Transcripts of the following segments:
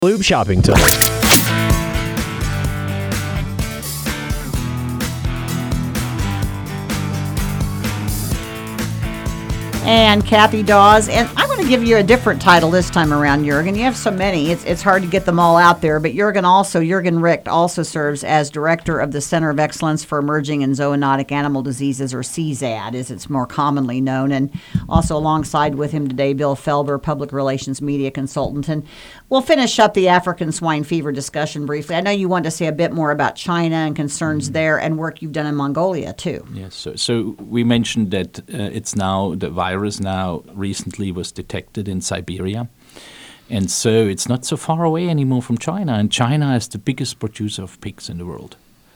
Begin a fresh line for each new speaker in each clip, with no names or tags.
Lube Shoppington.
And Kathy Dawes, and I'm going to give you a different title this time around, Jurgen. You have so many, it's hard to get them all out there, but Jurgen Richt also serves as Director of the Center of Excellence for Emerging and Zoonotic Animal Diseases, or CZAD, as it's more commonly known, and also alongside with him today, Bill Felber, Public Relations Media Consultant. And we'll finish up the African swine fever discussion briefly. I know you want to say a bit more about China and concerns there and work you've done in Mongolia, too.
Yes, so we mentioned that it's now the virus now recently was detected in Siberia. And so it's not so far away anymore from China. And China is the biggest producer of pigs in the world.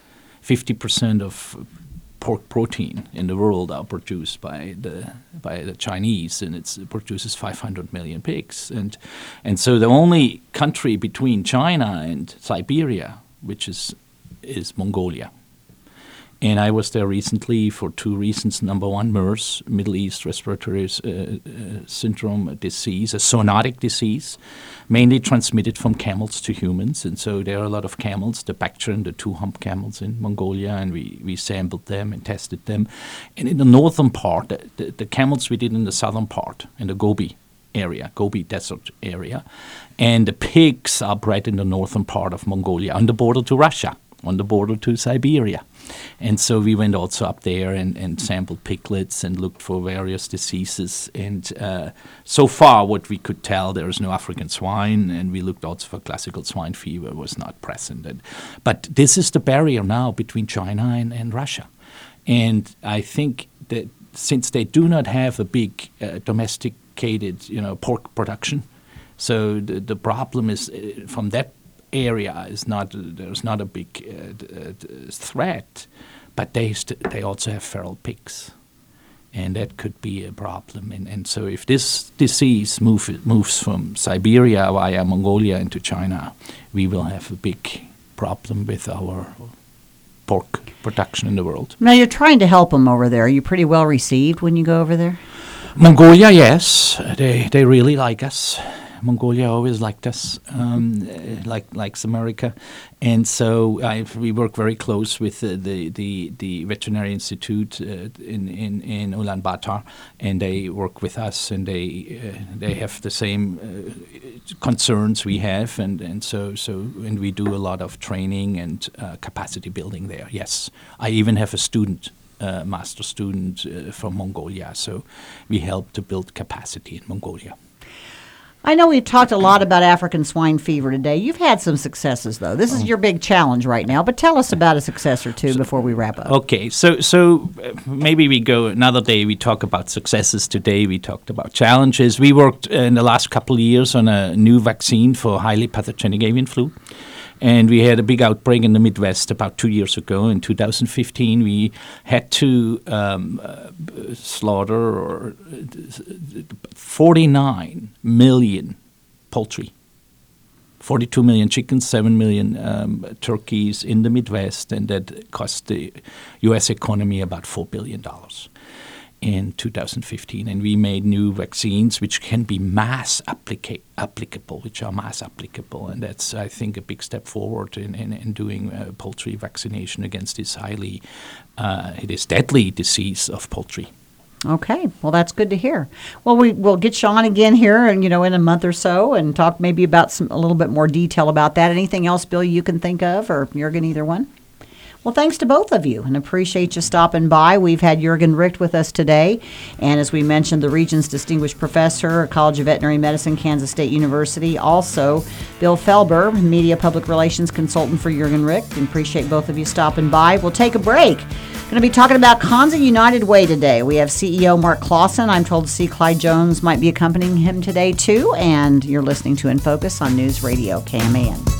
50% of pork protein in the world are produced by the Chinese, and it produces 500 million pigs. And so the only country between China and Siberia, which is Mongolia. And I was there recently for two reasons. Number one, MERS, Middle East Respiratory Syndrome disease, a zoonotic disease, mainly transmitted from camels to humans. And so there are a lot of camels, the Bactrian, the two-hump camels in Mongolia, and we sampled them and tested them. And in the northern part, the camels we did in the southern part, in the Gobi area, Gobi Desert area. And the pigs are bred in the northern part of Mongolia, on the border to Russia, on the border to Siberia. And so we went also up there and sampled piglets and looked for various diseases. And so far, what we could tell, there is no African swine, and we looked also for classical swine fever, was not present. But this is the barrier now between China and Russia. And I think that since they do not have a big domesticated, pork production, so the problem is from that area there's not a big threat, but they also have feral pigs, and that could be a problem. And so if this disease moves from Siberia via Mongolia into China, we will have a big problem with our pork production in the world.
Now, you're trying to help them over there. Are you pretty well received when you go over there?
Mongolia, yes. They really like us. Mongolia always liked us, likes America, and so we work very close with the Veterinary Institute in Ulaanbaatar, and they work with us, and they have the same concerns we have, and so we do a lot of training and capacity building there. Yes, I even have a student. Master student from Mongolia, so we help to build capacity in Mongolia.
I know we've talked a lot about African swine fever today. You've had some successes, though. This is your big challenge right now, but tell us about a success or two before we wrap up.
Okay, so maybe we go another day, we talk about successes. Today we talked about challenges. We worked in the last couple of years on a new vaccine for highly pathogenic avian flu. And we had a big outbreak in the Midwest about 2 years ago. In 2015, we had to slaughter 49 million poultry, 42 million chickens, 7 million turkeys in the Midwest, and that cost the U.S. economy about $4 billion. In 2015, and we made new vaccines which can be mass applicable, and that's, I think, a big step forward in doing poultry vaccination against this deadly disease of poultry.
Okay, well, that's good to hear. Well, we'll get you on again here, and in a month or so, and talk maybe about a little bit more detail about that. Anything else, Bill, you can think of, or Jurgen, either one? Well, thanks to both of you, and appreciate you stopping by. We've had Jurgen Richt with us today, and as we mentioned, the Region's Distinguished Professor, College of Veterinary Medicine, Kansas State University. Also, Bill Felber, Media Public Relations Consultant for Jurgen Richt, and appreciate both of you stopping by. We'll take a break. Going to be talking about Kanza United Way today. We have CEO Mark Clausen. I'm told to see Clyde Jones might be accompanying him today, too, and you're listening to In Focus on News Radio KMAN.